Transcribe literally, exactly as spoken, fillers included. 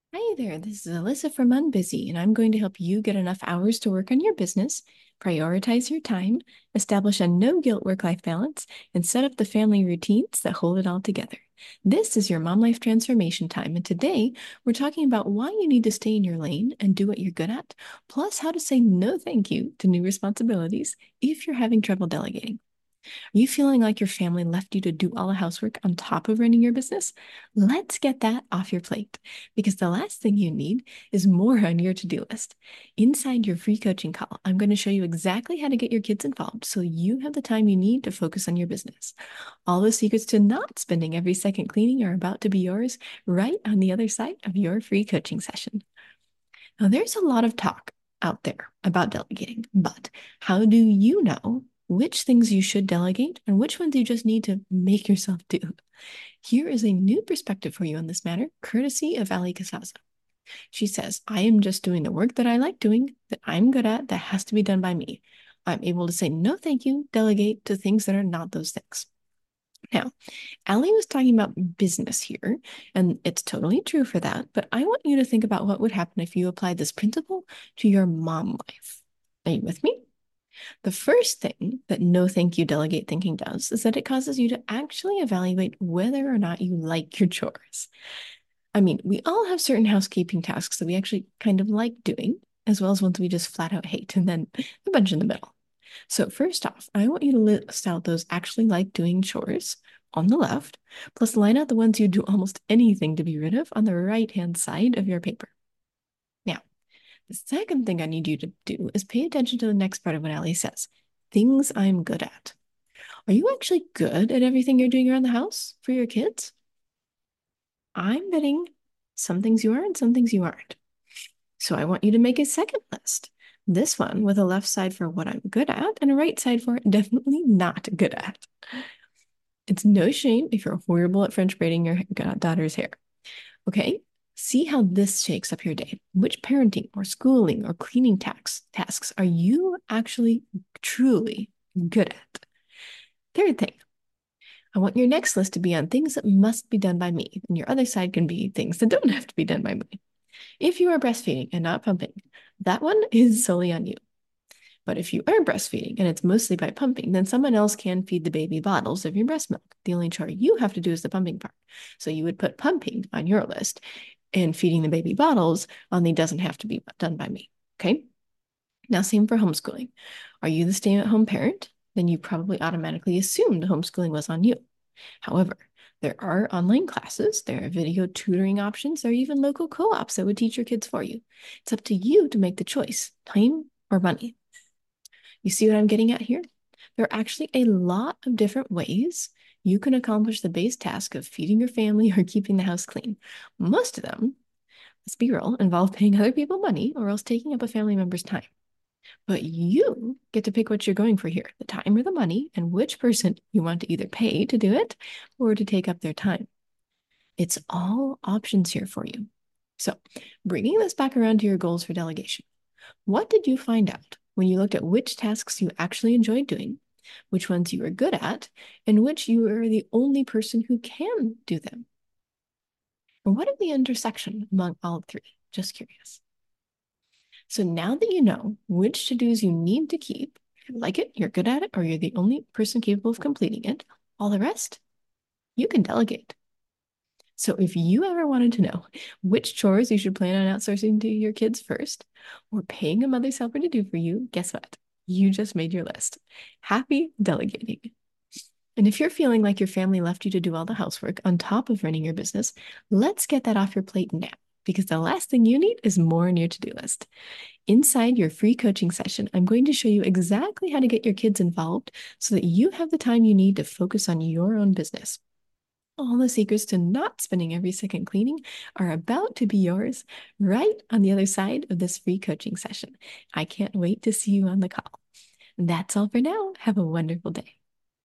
Hi there, this is Alyssa from Unbusy, and I'm going to help you get enough hours to work on your business, prioritize your time, establish a no guilt work life balance, and set up the family routines that hold it all together. This is your Mom Life Transformation Time, and today we're talking about why you need to stay in your lane and do what you're good at, plus how to say no thank you to new responsibilities if you're having trouble delegating. Are you feeling like your family left you to do all the housework on top of running your business? Let's get that off your plate because the last thing you need is more on your to do list. Inside your free coaching call, I'm going to show you exactly how to get your kids involved so you have the time you need to focus on your business. All the secrets to not spending every second cleaning are about to be yours right on the other side of your free coaching session. Now, there's a lot of talk out there about delegating, but how do you know which things you should delegate and which ones you just need to make yourself do? Here is a new perspective for you on this matter, courtesy of Ali Casazza. She says, I am just doing the work that I like doing, that I'm good at, that has to be done by me. I'm able to say no thank you, delegate to things that are not those things. Now, Allie was talking about business here, and it's totally true for that, but I want you to think about what would happen if you applied this principle to your mom life. Are you with me? The first thing that no thank you delegate thinking does is that it causes you to actually evaluate whether or not you like your chores. I mean, we all have certain housekeeping tasks that we actually kind of like doing, as well as ones we just flat out hate, and then a bunch in the middle. So, first off, I want you to list out those actually like doing chores on the left, plus line out the ones you do almost anything to be rid of on the right hand side of your paper. Now, the second thing I need you to do is pay attention to the next part of what Ali says, things I'm good at. Are you actually good at everything you're doing around the house for your kids? I'm betting some things you are and some things you aren't. So I want you to make a second list. This one with a left side for what I'm good at and a right side for definitely not good at. It's no shame if you're horrible at French braiding your daughter's hair. Okay? See how this shakes up your day. Which parenting or schooling or cleaning tax tasks are you actually truly good at? Third thing, I want your next list to be on things that must be done by me, and your other side can be things that don't have to be done by me. If you are breastfeeding and not pumping, that one is solely on you. But if you are breastfeeding and it's mostly by pumping, then someone else can feed the baby bottles of your breast milk. The only chore you have to do is the pumping part. So you would put pumping on your list and feeding the baby bottles on the doesn't have to be done by me. Okay. Now, same for homeschooling. Are you the stay-at-home parent? Then you probably automatically assumed homeschooling was on you. However, there are online classes, there are video tutoring options, there are even local co-ops that would teach your kids for you. It's up to you to make the choice, time or money. You see what I'm getting at here? There are actually a lot of different ways you can accomplish the base task of feeding your family or keeping the house clean. Most of them, let's be real, involve paying other people money or else taking up a family member's time. But you get to pick what you're going for here, the time or the money, and which person you want to either pay to do it or to take up their time. It's all options here for you. So, bringing this back around to your goals for delegation, what did you find out when you looked at which tasks you actually enjoyed doing, which ones you were good at, and which you are the only person who can do them? And what is the intersection among all three? Just curious. So now that you know which to-dos you need to keep, if you like it, you're good at it, or you're the only person capable of completing it, all the rest, you can delegate. So if you ever wanted to know which chores you should plan on outsourcing to your kids first, or paying a mother's helper to do for you, guess what? You just made your list. Happy delegating. And if you're feeling like your family left you to do all the housework on top of running your business, let's get that off your plate now, because the last thing you need is more on your to-do list. Inside your free coaching session, I'm going to show you exactly how to get your kids involved so that you have the time you need to focus on your own business. All the secrets to not spending every second cleaning are about to be yours right on the other side of this free coaching session. I can't wait to see you on the call. That's all for now. Have a wonderful day.